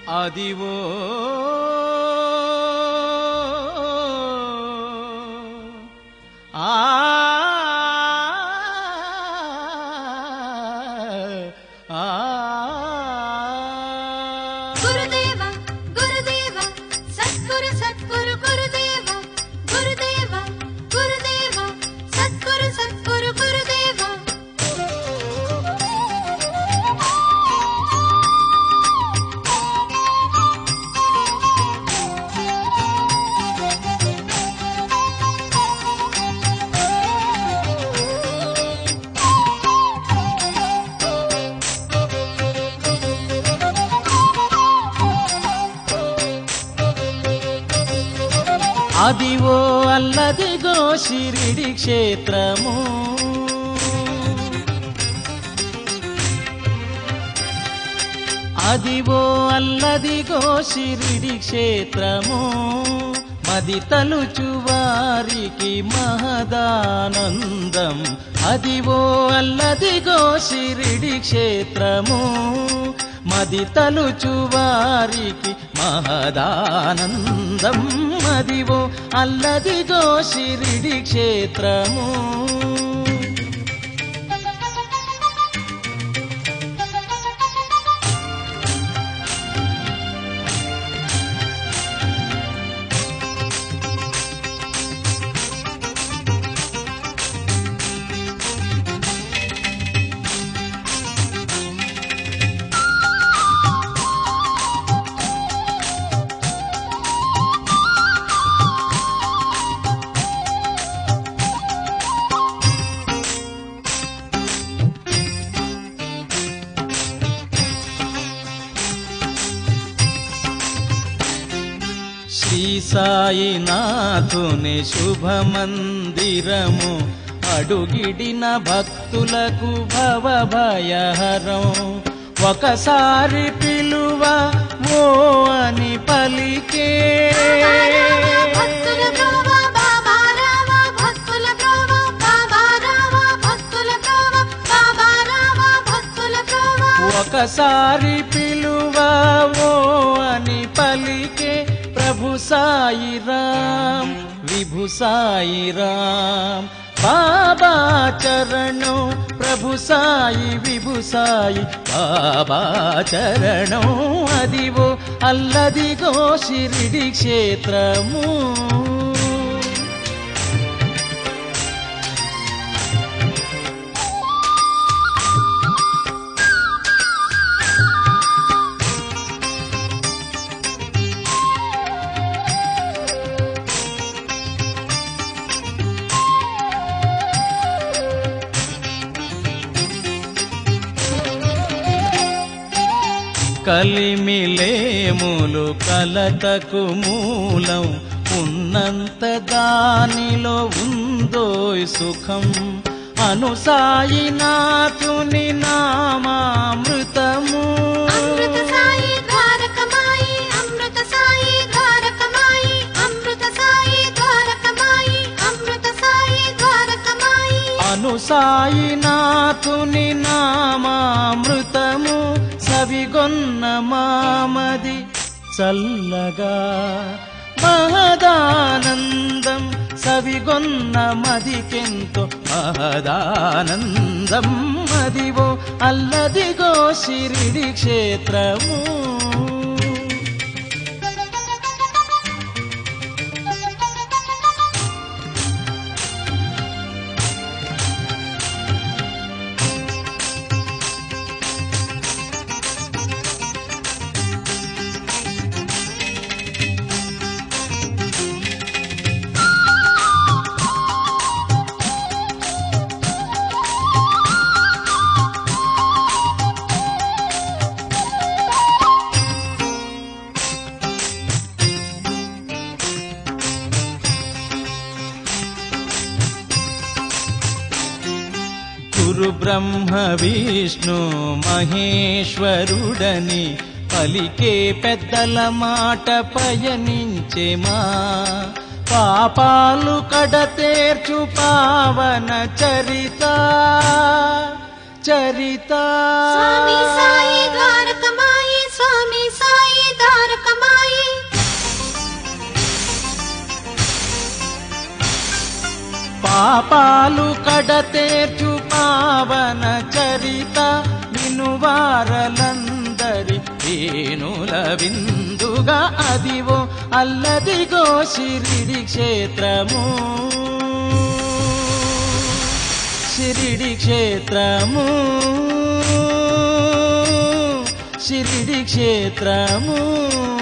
అదివో గురుదేవ గురుదేవ సద్గురు సద్గురు గురుదేవ గురుదేవ గురుదేవ సద్గురు సద్గురు గురుదేవ అదివో అల్లదిగో షిరిడి క్షేత్రము అదివో అల్లదిగో షిరిడి క్షేత్రము మది తలుచు వారికి మహదానందం అదివో అల్లదిగో షిరిడి క్షేత్రము మది తలుచు వారికి మహదానందం అదివో అల్లదిగో షిరిడి క్షేత్రము శ్రీ సాయినాథుని శుభమందిరము అడుగిడిన భక్తులకు భవభయహరం ఒకసారి పిలువ ఓ అని పలికే భక్తుల ప్రోవ బాబా రావా భక్తుల ప్రోవ బాబా రావా భక్తుల ప్రోవ బాబా రావా భక్తుల ప్రోవ ఒకసారి పిలువ ఓ అని పలికే ప్రభు సాయి రామ్ విభు సాయి రామ్ బాబా చరణం ప్రభు సాయి విభు సాయి బాబా చరణం అదివో అల్లదిగో షిరిడి క్షేత్రము కలిమిలేములు కలతకు మూలం ఉన్నంత దానిలో ఉందో సుఖం అనుసాయినాథుని నామామృతము అమృత సాయి ద్వారకమాయి అమృత సాయి ద్వారకమాయి అమృత సాయి ద్వారకమాయి అమృత సాయి ద్వారకమాయి అనుసాయినాథుని నామామృతము సవిగొన్న మామది చల్లగా మహదానందం సవిగొన్న మదికెంతో మహదానందం అదివో అల్లదిగో షిరిడి క్షేత్రము గురు బ్రహ్మ విష్ణు మహేశ్వరుడని పలికే పెద్దల మాట పయనించెమా పాపాలు కడతేర్చు పావన చరిత చరిత స్వామి సాయి ద్వారకమాయి స్వామి సాయి పాపాలు కడతేర్చు పావన చరిత వినువారలందరి వేణుల విందుగా అదివో అల్లదిగో షిరిడి క్షేత్రము షిరిడి క్షేత్రము షిరిడి క్షేత్రము